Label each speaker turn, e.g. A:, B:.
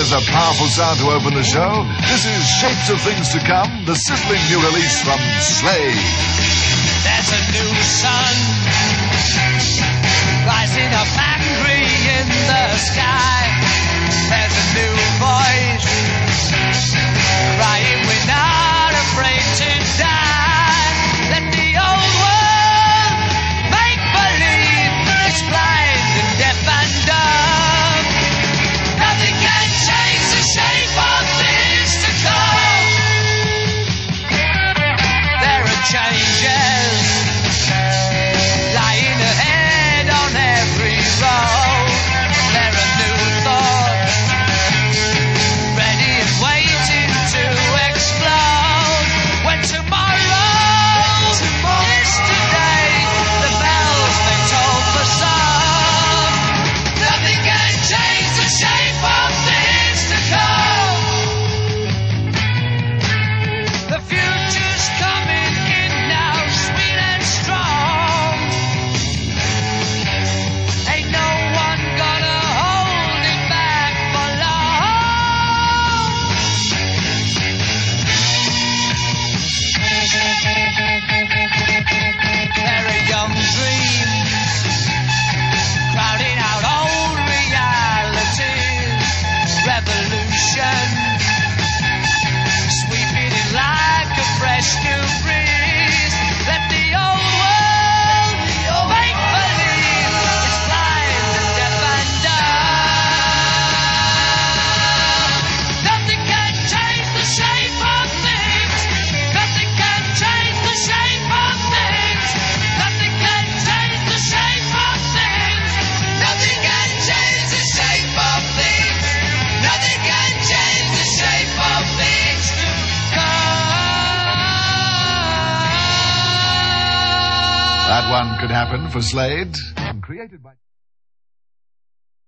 A: was a powerful sound to open the show. This is Shapes of Things to Come, the sizzling new release from Slade.
B: There's a new sun rising up angry in the sky. There's a new voice crying, we're not afraid to die. Let the old world make believe it's blind and deaf and dumb. Nothing can change the shape of things to come. There are changes lying ahead on every road. There are new thoughts ready and waiting to explode. When tomorrow is today, the bells they toll for some. Nothing can change the shape of things to come. The future's coming in now, sweet and strong. Ain't no one gonna hold it back for long. There are young dreams crowding out old realities. Revolution sweeping in like a fresh new breeze. Let the old world make believe it's blind and deaf and dumb. Nothing can change the shape of things. Nothing can change the shape of things. Nothing can change the shape of things. Nothing can change the shape of things. Nothing can change the shape of things to come.
A: That one could happen for Slade. Created by...